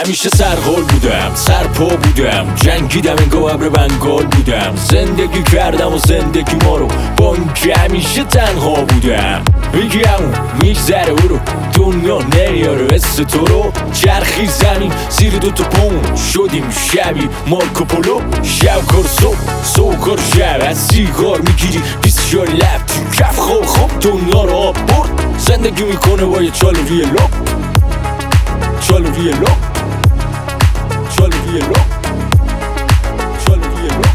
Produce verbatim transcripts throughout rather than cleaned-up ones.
همیشه سرحال بودم، سرپا بودم، جنگیدم انگار ابر بنگال بودم. زندگی کردم و زندگی ما رو با اینکه همیشه تنها بودم. میگم میگذره او رو دنیا نمیاره مثل تو رو. چرخی زمین زیر دوتا پون شدیم شبیه مارکوپولو. شب کار صبح صبح کار شب از سیگار میگیری بیسیار لب تو کف. خوب خوب دنیا رو آب برد. زندگی میکنه با یه چال روی لب، چال روی لب، چال روی لب، چال روی لب.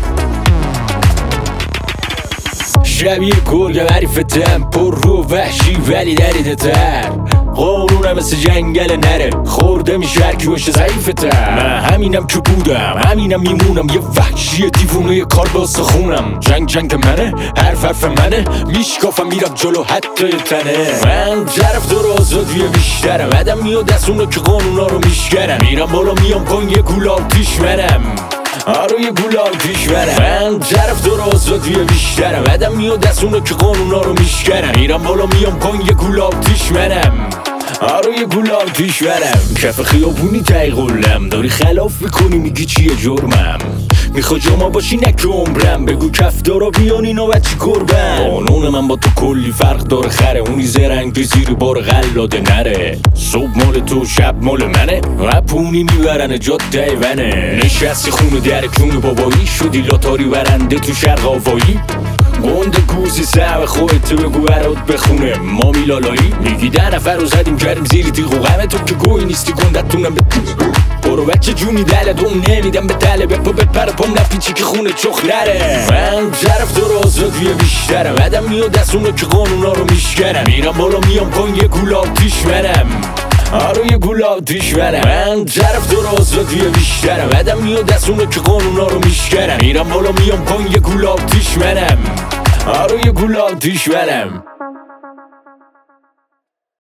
شبیه گرگ معرفتم پر رو وحشی ولی دریده تر. قانونم مثل جنگل نره خورده میشه هرکی باشه ضعیفه تر. من همینم که بودم همینم میمونم، یه وحشی دیوونه یه کار باسه خونم. جنگ جنگ منه حرف حرف منه میشکافم میرم جلو حتی تنه. من طرف دور آزادی بیشترم، عدم میاد از اونا که قانونا رو میشکنم. میرم بالا میام پایین یه گول آتیش منم، آره یه گول آتیش منم. من طرف دور آزادی بیشترم، عدم میاد از اونا که قانونا رو میشکنم. میرم بالا میام پایین یه گول آتیش منم، آره یه گول آتیش برم. کف خیابونی تایی قلم داری خلاف میکنی میگی چیه جرمم. میخوای جاما باشی نک عمرم، بگو کف دارا بیان اینا بچی گربم. قانون من با تو کلی فرق داره خره، اونی زرنگ زیر بار غلاده نره. صبح مال تو شب مال منه، اپونی میبرن جاده ونه. نشستی خونه در کون بابایی شدی لاتاری برنده تو شرق آفایی. گنده گوزی سعب خودت بگو برات بخونه ما میلالایی. میگی ده نفر رو زدیم کردیم زیر تیغ و غمه تو که گوی نیستی گندتونم به برو بچه جونی دل دوم نمیدم به دله بپا بپر پام نپیچی که خونه چخ نره. من طرف دور آزادی بیشترم، عدم میاد از اونا که قانونا رو میشکنم. میرم بالا میام پایین یه گول آتیش منم، آره یه گول آتیش منم. من طرف دور آزادی بیشترم، عدم میاد از اونا که قانونا رو میشکنم. میرم بالا میام پایین یه گول آتیش منم، آره یه گول آتیش منم.